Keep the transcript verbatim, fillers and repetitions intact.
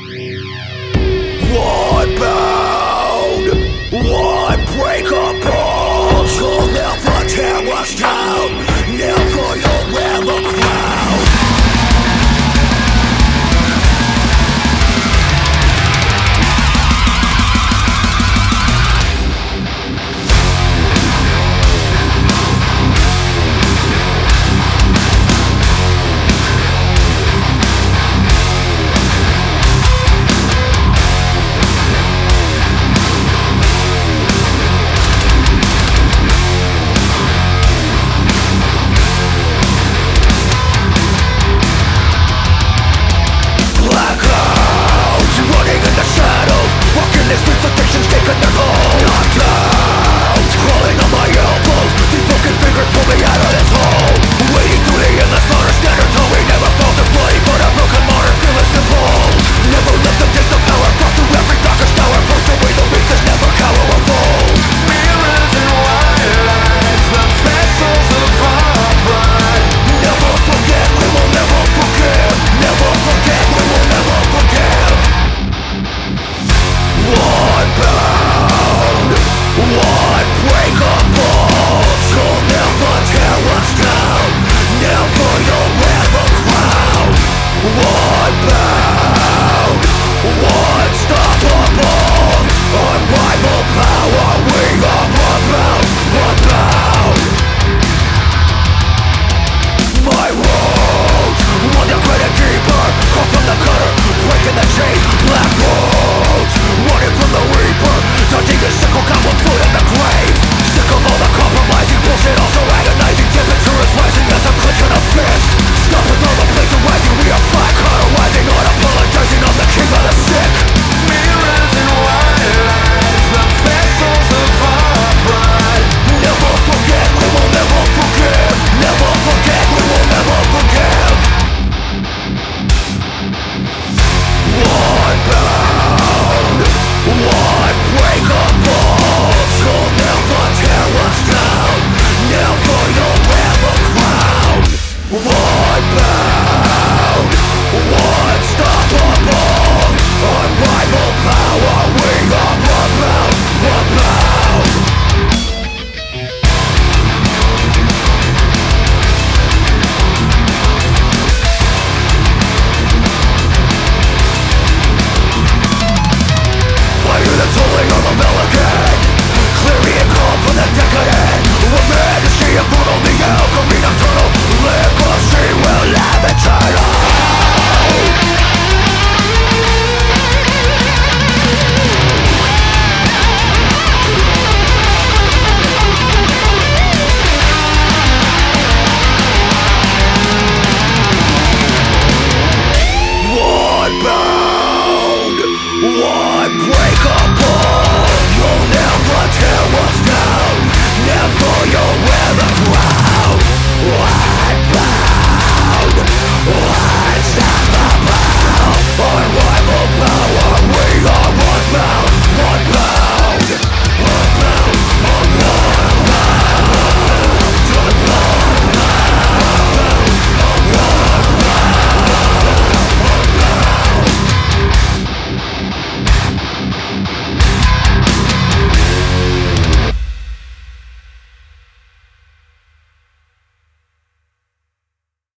One bound, one breakable. You'll never tear us down. Never you'll wear the crown. Walking the streets of fiction's taking their toll. Knocked out, crawling on my elbows. These broken fingers pull me out of this hole. Wading through the endless slaughter, standard till we never felt it bloody, but a broken modern feeling simple. Never let them take the power, brought through every darkest tower. Pushed away the beast that never cower or fold. Mirrors and white lights, the vessels of our pride. Never forget, we will never forgive. Never forget, we will never forgive. One bound, one breakable. You'll never tear us down. Never you'll wear the crown. One bound, unstoppable. Unrivaled power, we are unbound, unbound. My roots, one the great keeper, come from the